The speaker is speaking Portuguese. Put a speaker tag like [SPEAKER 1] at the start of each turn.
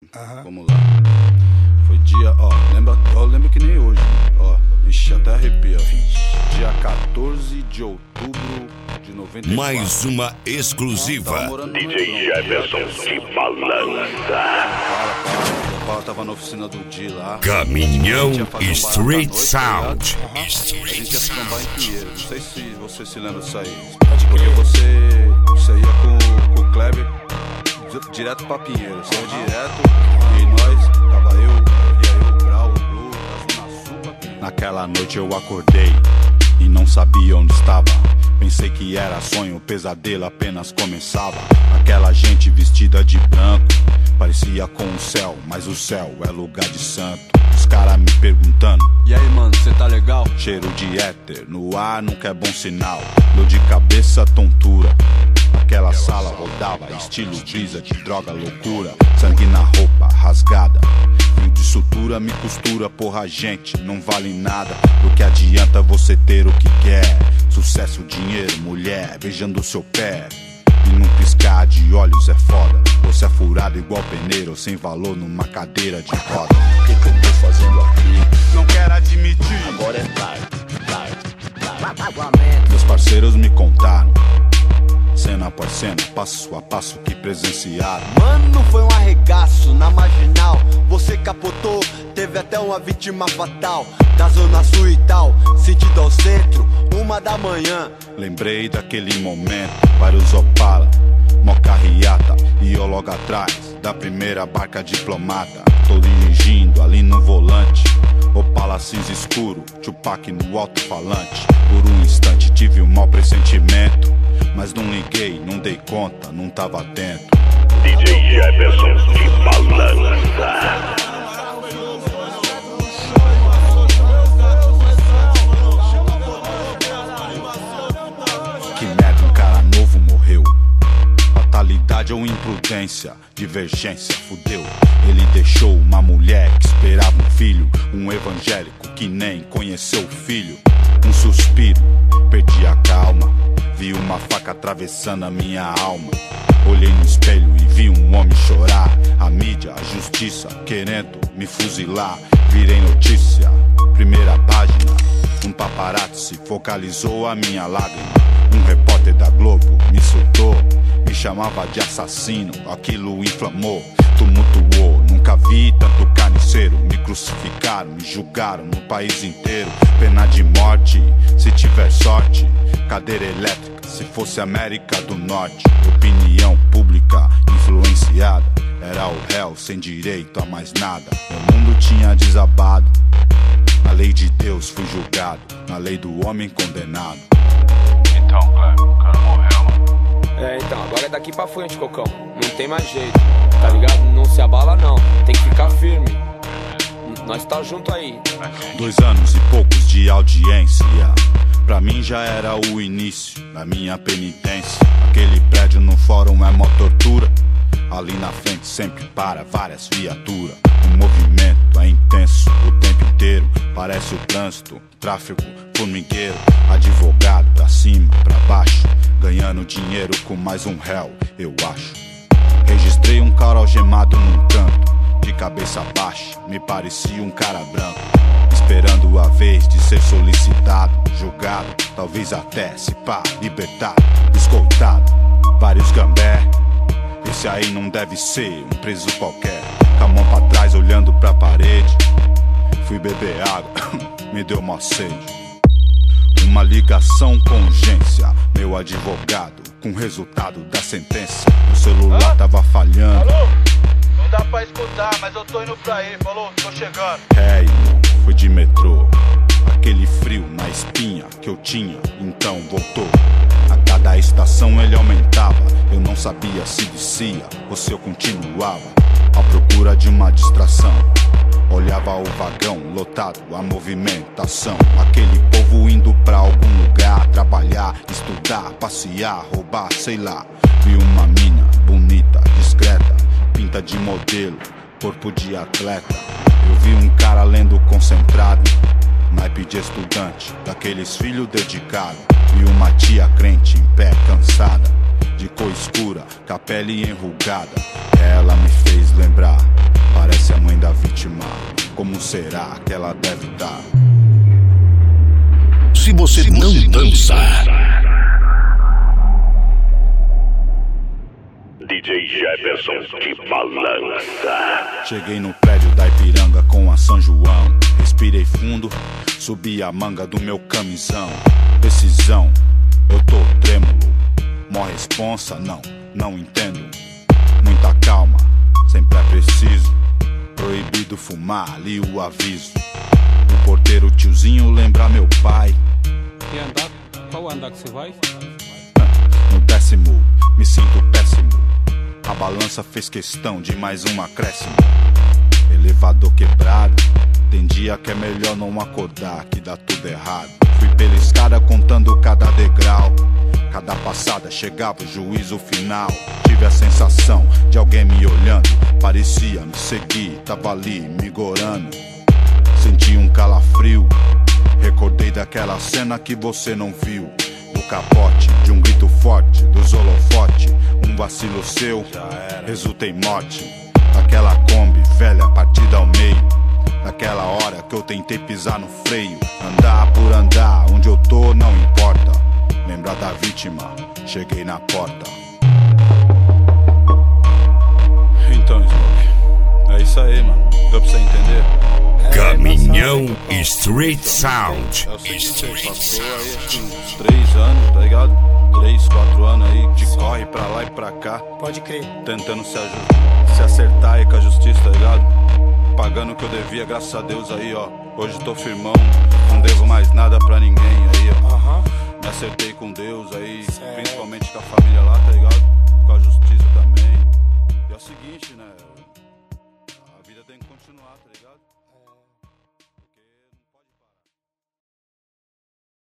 [SPEAKER 1] Vamos lá. Foi dia, ó, eu lembro que nem hoje, ó. Vixe, até arrepia. Dia 14 de outubro de 94.
[SPEAKER 2] Mais uma exclusiva.
[SPEAKER 3] DJ Jefferson se balança.
[SPEAKER 1] Para, tava na oficina do Di lá.
[SPEAKER 2] Caminhão Street Sound.
[SPEAKER 1] A gente ia se trombar em Pinheiro. Não sei se você se lembra disso aí. Porque você ia com o Kleber direto pra Pinheiro. Você ia direto e nós, tava eu, o Grau, o Blue, da Zona Sul pra Pinheiro. Naquela noite eu acordei e não sabia onde estava. Pensei que era sonho, o pesadelo apenas começava. Aquela gente vestida de branco parecia com o céu, mas o céu é lugar de santo. Os caras me perguntando:
[SPEAKER 4] e aí, mano, cê tá legal?
[SPEAKER 1] Cheiro de éter no ar nunca é bom sinal. Dor de cabeça, tontura. Aquela sala rodava, estilo brisa de droga, loucura. Sangue na roupa, rasgada. Fio de sutura me costura, porra, gente, não vale nada. Do que adianta você ter o que quer? Sucesso, dinheiro, mulher, beijando o seu pé. E num piscar de olhos é foda. Você é furado igual peneiro, sem valor numa cadeira de roda.
[SPEAKER 3] O que eu tô fazendo aqui?
[SPEAKER 1] Não quero admitir.
[SPEAKER 3] Agora é tarde.
[SPEAKER 1] Meus parceiros me contaram, cena após cena, passo a passo que presenciaram.
[SPEAKER 4] Mano, foi um arregaço na marginal. Você capotou, teve até uma vítima fatal. Da zona sul e tal, sentido ao centro, 1 da manhã.
[SPEAKER 1] Lembrei daquele momento, vários Opala, mó carreata. E eu logo atrás da primeira barca diplomata. Tô dirigindo ali no volante, Opala cinza escuro, Tupac no alto-falante. Por um instante tive um mau pressentimento, mas não liguei, não dei conta, não tava atento.
[SPEAKER 3] DJ Jefferson se balança.
[SPEAKER 1] Que merda, um cara novo morreu. Fatalidade ou imprudência, divergência, fudeu. Ele deixou uma mulher que esperava um filho, um evangélico que nem conheceu o filho. Um suspiro, perdi a calma, vi uma faca atravessando a minha alma. Olhei no espelho e vi um homem chorar. A mídia, a justiça, querendo me fuzilar. Virei notícia, primeira página. Um paparazzi focalizou a minha lágrima. Um repórter da Globo me insultou, me chamava de assassino. Aquilo inflamou, tumultuou. Nunca vi tanto carniceiro. Me crucificaram, me julgaram no país inteiro. Pena de morte, se tiver sorte. Cadeira elétrica, se fosse América do Norte. Opinião pública influenciada. Era o réu sem direito a mais nada. O mundo tinha desabado. Na lei de Deus fui julgado, na lei do homem condenado.
[SPEAKER 5] Então, Cleber, o cara morreu, mano.
[SPEAKER 6] Então, agora é daqui pra frente, Cocão. Não tem mais jeito, tá ligado? Não se abala não, tem que ficar firme. Nós tá junto aí.
[SPEAKER 1] 2 anos e poucos de audiência, pra mim já era o início da minha penitência. Aquele prédio no fórum é mó tortura. Ali na frente sempre para várias viaturas. O movimento é intenso o tempo inteiro. Parece o trânsito, tráfego, formigueiro. Advogado pra cima, pra baixo, ganhando dinheiro com mais um réu, eu acho. Registrei um cara algemado num canto, de cabeça baixa, me parecia um cara branco. Esperando a vez de ser solicitado, julgado, talvez até se pá, libertado, escoltado. Vários gambé, esse aí não deve ser um preso qualquer. Com a mão pra trás olhando pra parede, fui beber água, me deu mó sede. Uma ligação com urgência, meu advogado, com o resultado da sentença. O celular tava falhando.
[SPEAKER 5] Alô? Não dá pra escutar, mas eu tô indo pra aí, falou? Tô chegando.
[SPEAKER 1] Irmão, fui de metrô. Aquele frio na espinha que eu tinha, então voltou. A cada estação ele aumentava. Eu não sabia se descia ou se eu continuava à procura de uma distração. Olhava o vagão lotado, a movimentação. Aquele povo indo pra algum lugar, trabalhar, estudar, passear, roubar, sei lá. Vi uma mina bonita, discreta, pinta de modelo, corpo de atleta. Eu vi um cara lendo concentrado, naipe de estudante, daqueles filhos dedicados. Vi uma tia crente em pé, cansada, de cor escura, com a pele enrugada. Ela me fez lembrar será que ela deve dar?
[SPEAKER 2] Se você não dança,
[SPEAKER 3] DJ Jefferson te balança.
[SPEAKER 1] Cheguei no prédio da Ipiranga com a São João. Respirei fundo, subi a manga do meu camisão. Decisão, eu tô trêmulo. Mó responsa, não entendo. Muita calma, sempre é preciso. Proibido fumar, li o aviso. O porteiro tiozinho lembra meu pai.
[SPEAKER 7] E andar? Qual andar que você vai?
[SPEAKER 1] No 10º, me sinto péssimo. A balança fez questão de mais um acréscimo. Elevador quebrado, tem dia que é melhor não acordar, que dá tudo errado. Fui pela escada contando cada degrau. Cada passada chegava o juízo final. Tive a sensação de alguém me olhando. Parecia me seguir, tava ali me gorando. Senti um calafrio. Recordei daquela cena que você não viu. Do capote, de um grito forte, dos holofote. Um vacilo seu, resulta em morte. Daquela Kombi velha partida ao meio. Naquela hora que eu tentei pisar no freio. Andar por andar, onde eu tô não importa. Lembrar da vítima, cheguei na porta. Então, Smoke, é isso aí, mano. Deu pra você entender?
[SPEAKER 2] Caminhão Street Sound.
[SPEAKER 1] É o seguinte, passou aí acho que uns 3 anos, tá ligado? 3, 4 anos aí, de corre pra lá e pra cá.
[SPEAKER 8] Pode crer.
[SPEAKER 1] Tentando se acertar aí com a justiça, tá ligado? Pagando o que eu devia, graças a Deus aí, ó. Hoje tô firmão, não devo mais nada pra ninguém aí, ó. Me acertei com Deus aí, principalmente com a família lá, tá ligado? Com a justiça também. E é o seguinte, né? A vida tem que continuar, tá ligado?